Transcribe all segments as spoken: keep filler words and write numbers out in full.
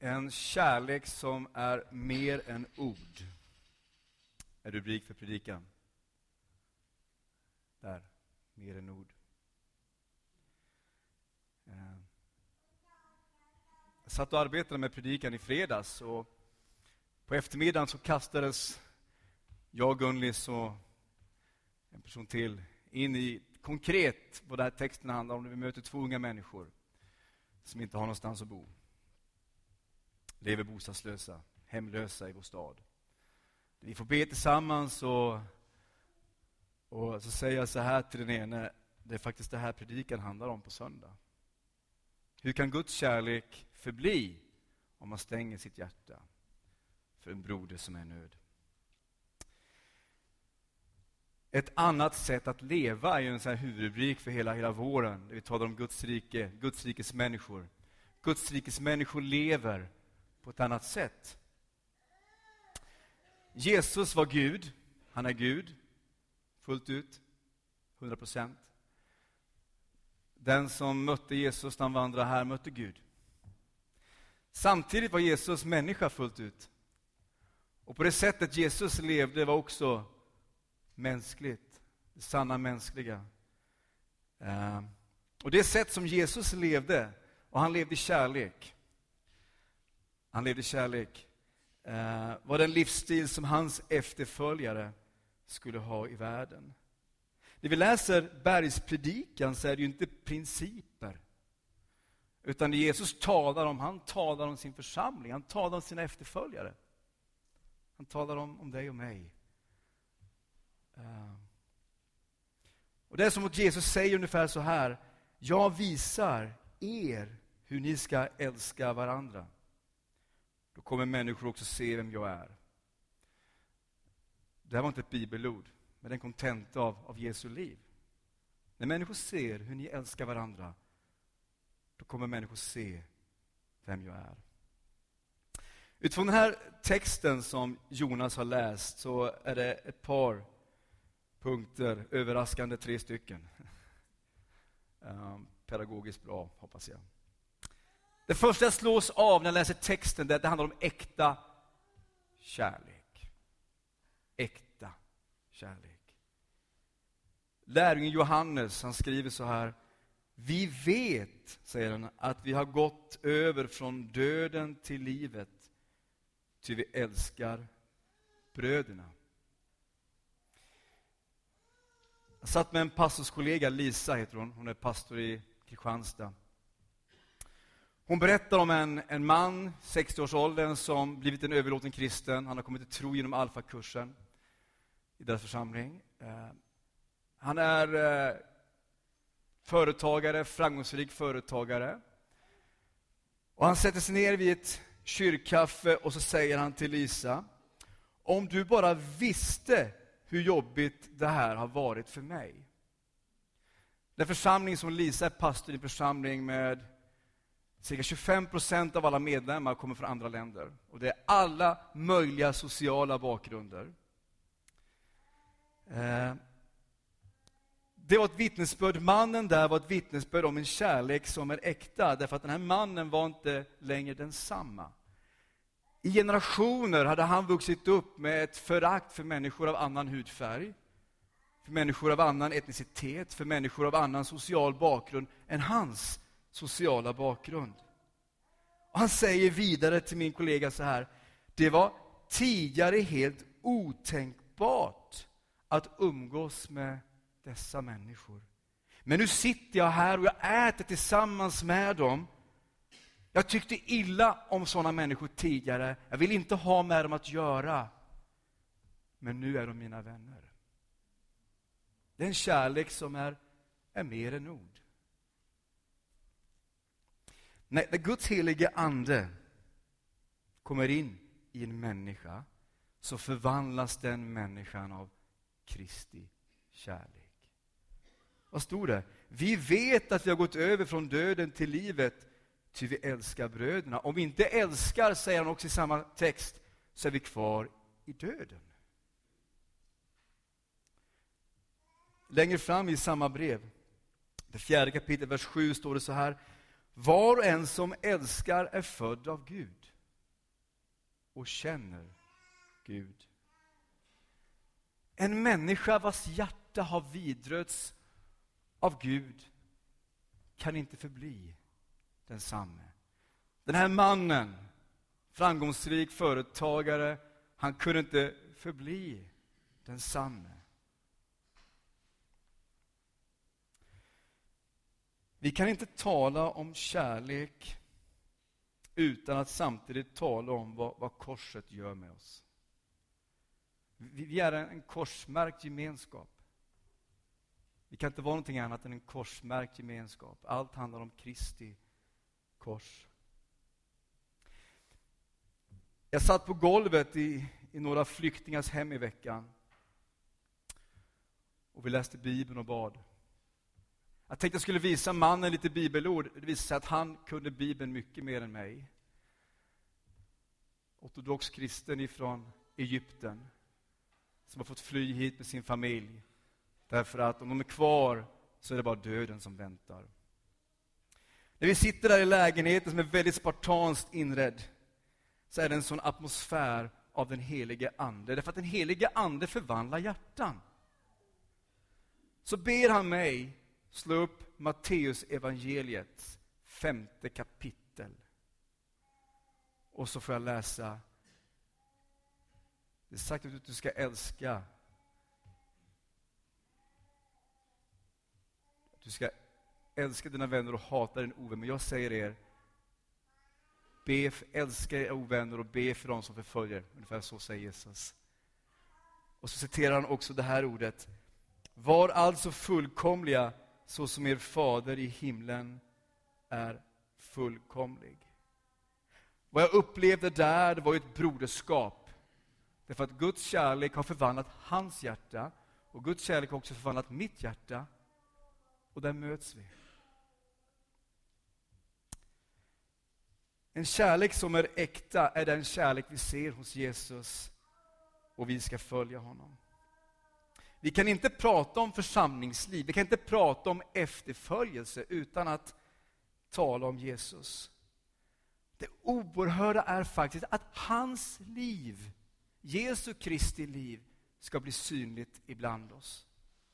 En kärlek som är mer än ord. Är rubrik för predikan. Där, mer än ord. Jag satt och arbetade med predikan i fredags och på eftermiddagen så kastades jag, Gunlis och en person till in i konkret vad den här texten handlar om. När vi möter två unga människor som inte har någonstans att bo. Lever bostadslösa, hemlösa i vår stad. Vi får be tillsammans och, och så säger jag så här till den ene. Det är faktiskt det här predikan handlar om på söndag. Hur kan Guds kärlek förbli om man stänger sitt hjärta för en broder som är i nöd? Ett annat sätt att leva är ju en sån här huvudrubrik för hela, hela våren. Vi talar om Guds rike, Guds rikes människor. Guds rikes människor lever på ett annat sätt. Jesus var Gud. Han är Gud. Fullt ut. hundra procent. Den som mötte Jesus när han vandrade här mötte Gud. Samtidigt var Jesus människa fullt ut. Och på det sättet Jesus levde var också mänskligt. Det sanna mänskliga. Uh, och det sätt som Jesus levde, och han levde i kärlek. Han levde i kärlek. Uh, var den livsstil som hans efterföljare skulle ha i världen. När vi läser bergspredikan så är det ju inte principer. Utan det Jesus talar om, han talar om sin församling. Han talar om sina efterföljare. Han talar om, om dig och mig. Uh. Och det är som att Jesus säger ungefär så här. Jag visar er hur ni ska älska varandra. Då kommer människor också se vem jag är. Det här var inte ett bibelord, men det är en kontent av, av Jesu liv. När människor ser hur ni älskar varandra, då kommer människor se vem jag är. Utifrån den här texten som Jonas har läst så är det ett par punkter, överraskande tre stycken. Um, pedagogiskt bra, hoppas jag. Det första slås av när jag läser texten, det, det handlar om äkta kärlek. Äkta kärlek. Lärjungen Johannes, han skriver så här. Vi vet, säger han, att vi har gått över från döden till livet. Ty vi älskar bröderna. Jag satt med en pastorskollega, Lisa heter hon. Hon är pastor i Kristianstad. Hon berättar om en, en man, sextio-årsåldern, som blivit en överlåten kristen. Han har kommit till tro genom alfakursen i deras församling. Eh, han är eh, företagare, framgångsrik företagare. Och han sätter sig ner vid ett kyrkkaffe och så säger han till Lisa. Om du bara visste hur jobbigt det här har varit för mig. Den församling som Lisa är pastor i, en församling med cirka tjugofem procent av alla medlemmar kommer från andra länder. Och det är alla möjliga sociala bakgrunder. Eh, det var ett vittnesbörd. Mannen där var ett vittnesbörd om en kärlek som är äkta. Därför att den här mannen var inte längre densamma. I generationer hade han vuxit upp med ett förakt för människor av annan hudfärg. För människor av annan etnicitet. För människor av annan social bakgrund än hans sociala bakgrund. Och han säger vidare till min kollega så här. Det var tidigare helt otänkbart att umgås med dessa människor. Men nu sitter jag här och jag äter tillsammans med dem. Jag tyckte illa om sådana människor tidigare. Jag vill inte ha med dem att göra. Men nu är de mina vänner. Det är en kärlek som är, är mer än ord. När, när Guds helige ande kommer in i en människa så förvandlas den människan av Kristi kärlek. Vad stod det? Vi vet att vi har gått över från döden till livet, ty vi älskar bröderna. Om vi inte älskar, säger han också i samma text, så är vi kvar i döden. Längre fram i samma brev, det fjärde kapitlet, vers sju, står det så här. Var och en som älskar är född av Gud. och känner Gud. En människa vars hjärta har vidröts av Gud kan inte förbli densamme. Den här mannen, framgångsrik företagare, han kunde inte förbli densamme. Vi kan inte tala om kärlek utan att samtidigt tala om vad, vad korset gör med oss. Vi, vi är en, en korsmärkt gemenskap. Vi kan inte vara någonting annat än en korsmärkt gemenskap. Allt handlar om Kristi kors. Jag satt på golvet i, i några flyktingars hem i veckan. Och vi läste Bibeln och bad. Jag tänkte jag skulle visa mannen lite bibelord. Det visade sig att han kunde Bibeln mycket mer än mig. Ortodox kristen ifrån Egypten. Som har fått fly hit med sin familj. Därför att om de är kvar så är det bara döden som väntar. När vi sitter där i lägenheten som är väldigt spartanskt inredd, så är det en sån atmosfär av den helige ande. Därför att den helige ande förvandlar hjärtan. Så ber han mig slå upp Matteus evangeliets femte kapitel. Och så får jag läsa. Det är sagt att du ska älska. Du ska älska dina vänner och hata din ovän. Men jag säger er, be för, älska era ovänner och be för dem som förföljer. Ungefär så säger Jesus. Och så citerar han också det här ordet. Var alltså fullkomliga så som er fader i himlen är fullkomlig. Vad jag upplevde där, det var ett broderskap. Därför att Guds kärlek har förvandlat hans hjärta. Och Guds kärlek har också förvandlat mitt hjärta. Och där möts vi. En kärlek som är äkta är den kärlek vi ser hos Jesus. Och vi ska följa honom. Vi kan inte prata om församlingsliv. Vi kan inte prata om efterföljelse utan att tala om Jesus. Det oerhörda är faktiskt att hans liv, Jesu Kristi liv, ska bli synligt ibland oss.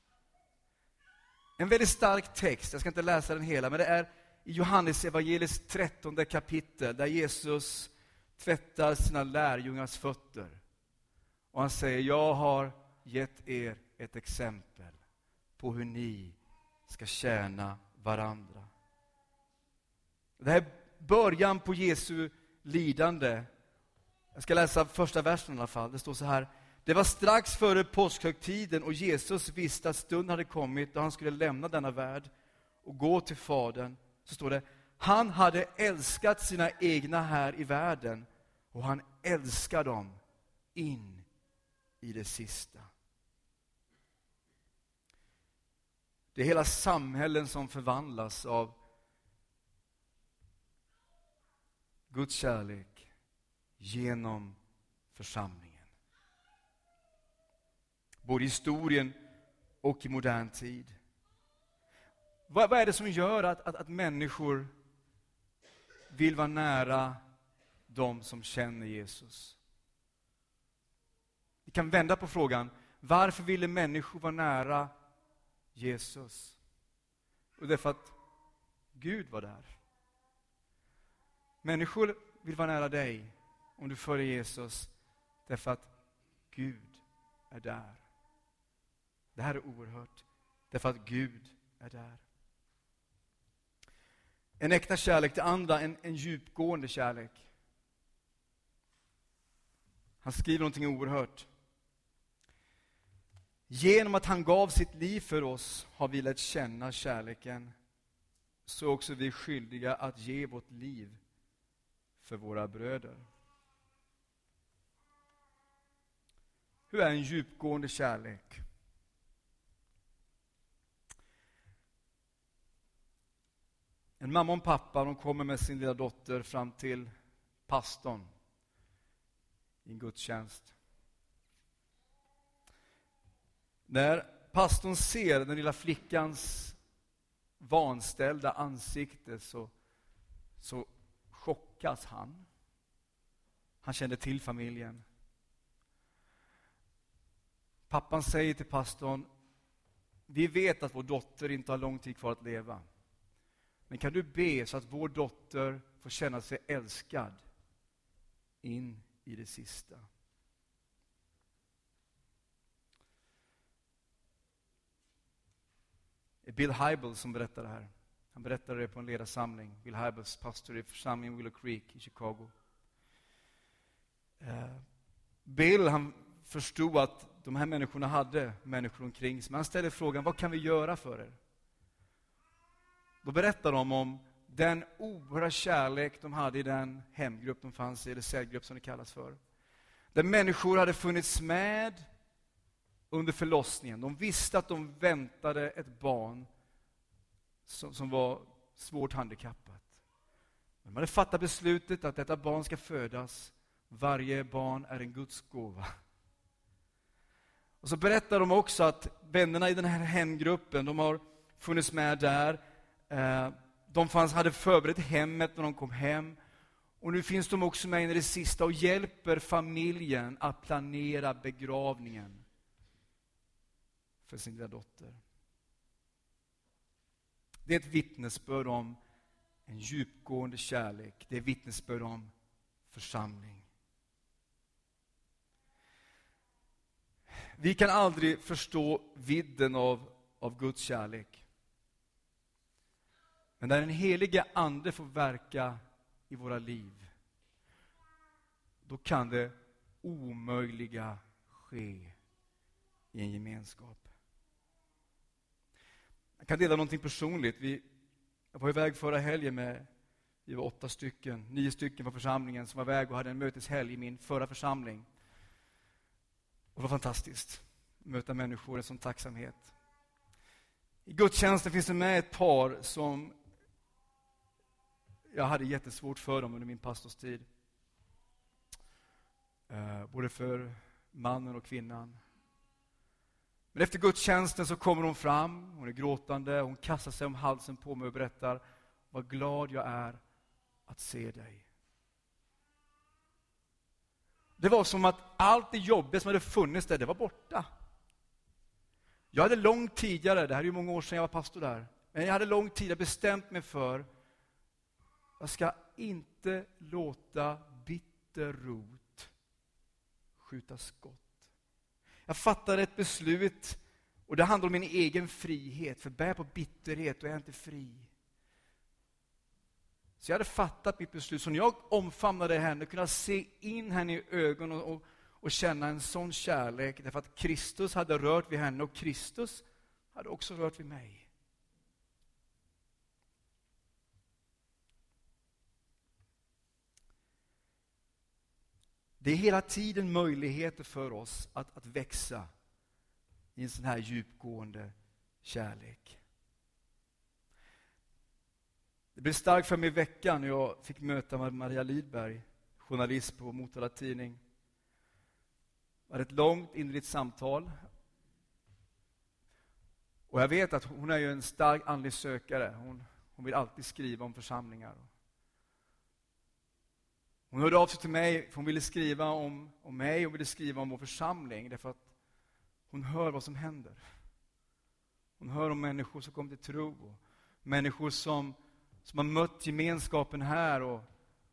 En väldigt stark text, jag ska inte läsa den hela, men det är i Johannes evangeliets trettonde kapitel där Jesus tvättar sina lärjungars fötter. Och han säger, jag har gett er ett exempel på hur ni ska tjäna varandra. Det här är början på Jesu lidande. Jag ska läsa första versen i alla fall. Det står så här. Det var strax före påskhögtiden och Jesus visste att stunden hade kommit då han skulle lämna denna värld och gå till Fadern. Så står det, han hade älskat sina egna här i världen och han älskar dem in i det sista. Det är hela samhällen som förvandlas av Guds kärlek genom församlingen. Både i historien och i modern tid. Vad, vad är det som gör att, att, att människor vill vara nära de som känner Jesus? Vi kan vända på frågan. Varför ville människor vara nära Jesus? Och det är för att Gud var där. Människor vill vara nära dig om du följer Jesus. Därför att Gud är där. Det här är oerhört. Därför att Gud är där. En äkta kärlek, det andra, en, en djupgående kärlek. Han skriver någonting oerhört. Genom att han gav sitt liv för oss har vi lärt känna kärleken. Så är också vi skyldiga att ge vårt liv för våra bröder. Hur är en djupgående kärlek? En mamma och en pappa, de kommer med sin lilla dotter fram till pastorn i en gudstjänst. När pastorn ser den lilla flickans vanställda ansikte så, så chockas han. Han kände till familjen. Pappan säger till pastorn: vi vet att vår dotter inte har lång tid kvar att leva. Men kan du be så att vår dotter får känna sig älskad in i det sista? Det är Bill Hybels som berättar det här. Han berättade det på en ledarsamling. Bill Hybels, pastor i församlingen Willow Creek i Chicago. Uh, Bill, han förstod att de här människorna hade människor omkring sig. Men han ställde frågan: vad kan vi göra för er? Då berättar de om den oerhörda kärlek de hade i den hemgrupp de fanns i, eller cellgrupp som det kallas för. Där människor hade funnits med under förlossningen. De visste att de väntade ett barn som, som var svårt handikappat. De hade fattat beslutet att detta barn ska födas. Varje barn är en Guds gåva. Och så berättar de också att vännerna i den här hemgruppen, de har funnits med där. De fanns, hade förberett hemmet när de kom hem. Och nu finns de också med in i det sista och hjälper familjen att planera begravningen för sin lilla dotter. Det är ett vittnesbörd om en djupgående kärlek. Det är ett vittnesbörd om församling. Vi kan aldrig förstå vidden av, av Guds kärlek. Men när den heliga ande får verka i våra liv, då kan det omöjliga ske i en gemenskap. Jag kan dela någonting personligt. Vi, jag var iväg förra helgen med, vi var åtta stycken, nio stycken på församlingen som var iväg och hade en möteshelg i min förra församling. Och det var fantastiskt. Möta människor, en sån tacksamhet. I gudstjänsten finns det med ett par som jag hade jättesvårt för dem under min pastorstid. Eh, både för mannen och kvinnan. Men efter gudstjänsten så kommer hon fram. Hon är gråtande. Hon kastar sig om halsen på mig och berättar: vad glad jag är att se dig. Det var som att allt det jobbiga som hade funnits där, det var borta. Jag hade långt tidigare, det här är ju många år sedan jag var pastor där, men jag hade långt tidigare bestämt mig för: jag ska inte låta bitter rot skjuta skott. Jag fattade ett beslut, och det handlar om min egen frihet. För bär på bitterhet, då är jag inte fri. Så jag hade fattat mitt beslut. Så när jag omfamnade henne, kunde jag se in henne i ögonen och, och, och känna en sån kärlek. Därför att Kristus hade rört vid henne, och Kristus hade också rört vid mig. Det är hela tiden möjligheter för oss att, att växa i en sån här djupgående kärlek. Det blev starkt för mig i veckan när jag fick möta Maria Lidberg, journalist på Motala Tidning. Det var ett långt inrigt samtal. Och jag vet att hon är ju en stark andlig sökare. Hon, hon vill alltid skriva om församlingar. Hon hörde av sig till mig för hon ville skriva om, om mig och ville skriva om vår församling. Därför att hon hör vad som händer. Hon hör om människor som kommer till tro. Och människor som, som har mött gemenskapen här. Och,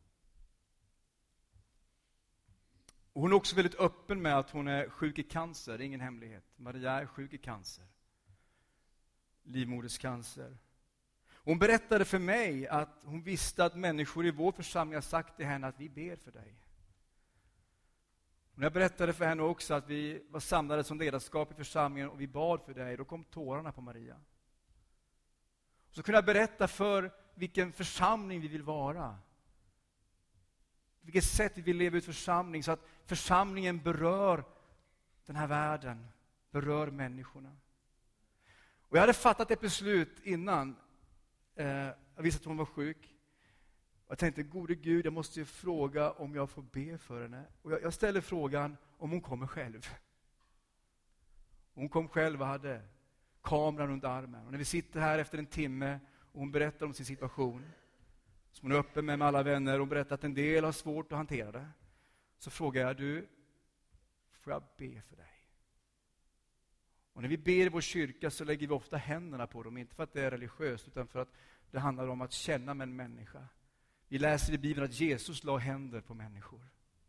och hon är också väldigt öppen med att hon är sjuk i cancer. Det är ingen hemlighet. Maria är sjuk i cancer. Livmoderscancer. Hon berättade för mig att hon visste att människor i vår församling har sagt till henne att vi ber för dig. Och när jag berättade för henne också att vi var samlade som ledarskap i församlingen och vi bad för dig, då kom tårarna på Maria. Så kunde jag berätta för vilken församling vi vill vara. Vilket sätt vi vill leva ut församling så att församlingen berör den här världen, berör människorna. Och jag hade fattat ett beslut innan. Eh, jag visste att hon var sjuk. Och jag tänkte, gode Gud, jag måste ju fråga om jag får be för henne. Och jag, jag ställer frågan om hon kommer själv. Hon kom själv och hade kameran runt armen. Och när vi sitter här efter en timme och hon berättar om sin situation. Så hon är öppen med, med alla vänner och berättar att en del har svårt att hantera det. så frågar jag, du, får jag be för dig? Och när vi ber i vår kyrka så lägger vi ofta händerna på dem, inte för att det är religiöst, utan för att det handlar om att känna med en människa. Vi läser i Bibeln att Jesus la händer på människor.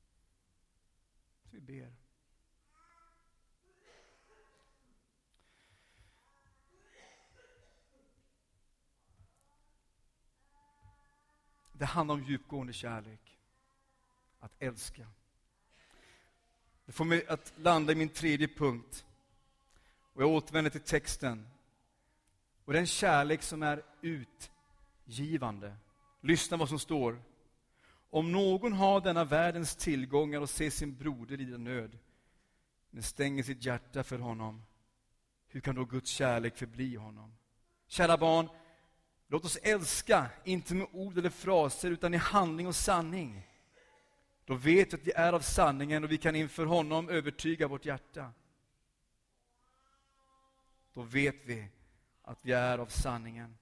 Så vi ber. Det handlar om djupgående kärlek. Att älska. Det får mig att landa i min tredje punkt. Och jag återvänder till texten. Och den kärlek som är utgivande. Lyssna vad som står. Om någon har denna världens tillgångar och ser sin broder lida nöd, men stänger sitt hjärta för honom, hur kan då Guds kärlek förbli honom? Kära barn, låt oss älska, inte med ord eller fraser, utan i handling och sanning. Då vet vi att vi är av sanningen och vi kan inför honom övertyga vårt hjärta. Då vet vi att vi är av sanningen.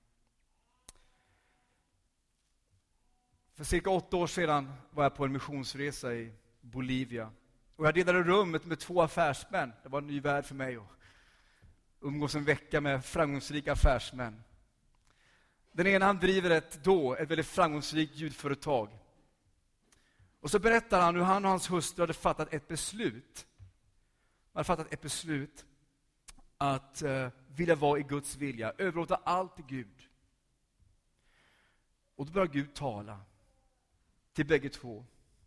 För cirka åtta år sedan var jag på en missionsresa i Bolivia. Och jag delade rummet med två affärsmän. Det var en ny värld för mig att umgås en vecka med framgångsrika affärsmän. Den ena, han driver ett då, ett väldigt framgångsrikt ljudföretag. Och så berättar han hur han och hans hustru hade fattat ett beslut. Man hade fattat ett beslut att uh, vilja vara i Guds vilja, överlåta allt till Gud. Och då börjar Gud tala till bägge två.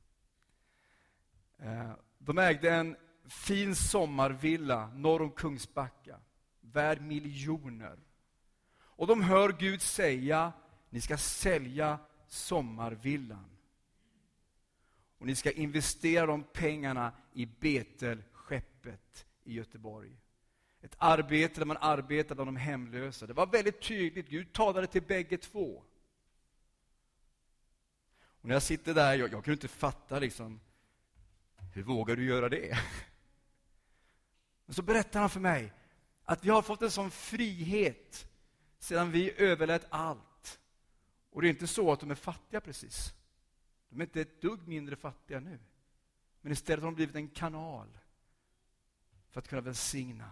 Uh, de ägde en fin sommarvilla norr om Kungsbacka, värd miljoner. Och de hör Gud säga, ni ska sälja sommarvillan. Och ni ska investera de pengarna i Betelskeppet i Göteborg. Ett arbete där man arbetar bland de hemlösa. Det var väldigt tydligt, Gud talade till bägge två. Och när jag sitter där, jag, jag kunde inte fatta liksom, hur vågar du göra det? Men så berättar han för mig att vi har fått en sån frihet sedan vi överlät allt. Och det är inte så att de är fattiga precis. De är inte ett dugg mindre fattiga nu. Men istället har de blivit en kanal för att kunna välsigna.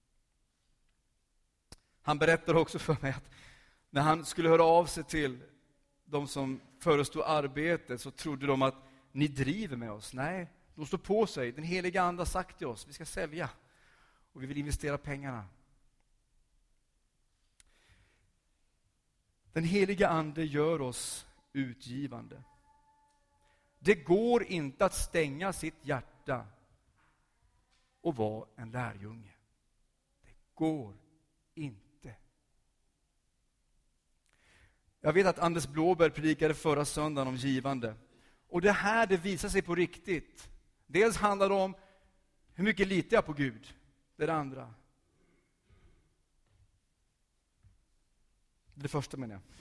Han berättar också för mig att när han skulle höra av sig till de som förestod arbetet så trodde de att ni driver med oss. Nej, de står på sig. Den heliga ande har sagt till oss, vi ska sälja. Och vi vill investera pengarna. Den heliga ande gör oss utgivande. Det går inte att stänga sitt hjärta och vara en lärjunge. Det går inte. Jag vet att Anders Blåberg predikade förra söndagen om givande. Och det här, det visar sig på riktigt. Dels handlar det om hur mycket litar jag på Gud. Det är det andra. Det första menar jag.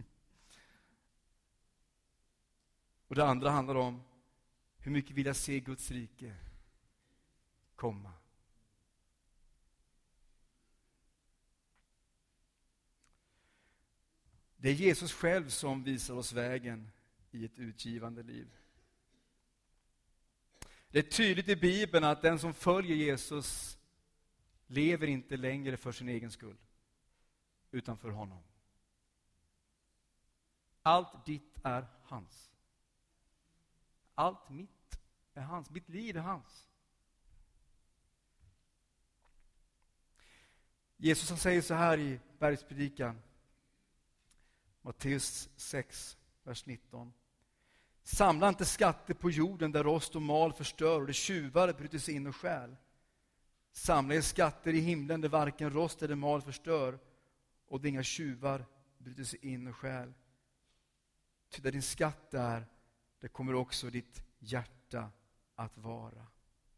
Och det andra handlar om hur mycket vill jag se Guds rike komma. Det är Jesus själv som visar oss vägen i ett utgivande liv. Det är tydligt i Bibeln att den som följer Jesus lever inte längre för sin egen skull, utan för honom. Allt ditt är hans. Allt mitt är hans. Mitt liv är hans. Jesus han säger så här i bergspredikan. Matteus sex, vers nitton. Samla inte skatter på jorden där rost och mal förstör och det tjuvar bryter sig in och stjäl. Samla er skatter i himlen där varken rost eller mal förstör och där inga tjuvar bryter sig in och stjäl. Ty där din skatt är, det kommer också ditt hjärta att vara.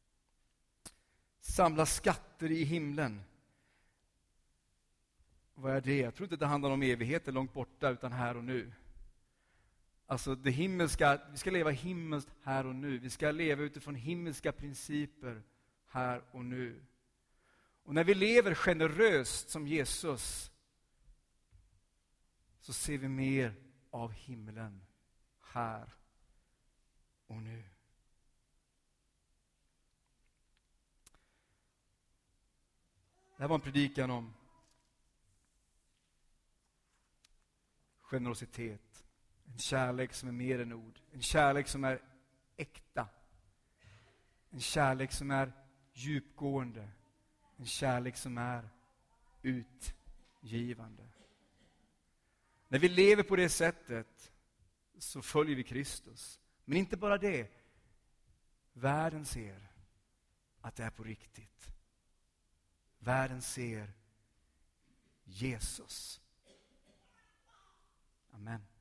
Samla skatter i himlen. Vad är det? Jag tror inte det handlar om evigheter långt borta, utan här och nu. Alltså det himmelska, vi ska leva himmelskt här och nu. Vi ska leva utifrån himmelska principer här och nu. Och när vi lever generöst som Jesus så ser vi mer av himlen här och nu. Det här var en predikan om generositet. En kärlek som är mer än ord. En kärlek som är äkta. En kärlek som är djupgående. En kärlek som är utgivande. När vi lever på det sättet så följer vi Kristus. Men inte bara det. Världen ser att det är på riktigt. Världen ser Jesus. Amen.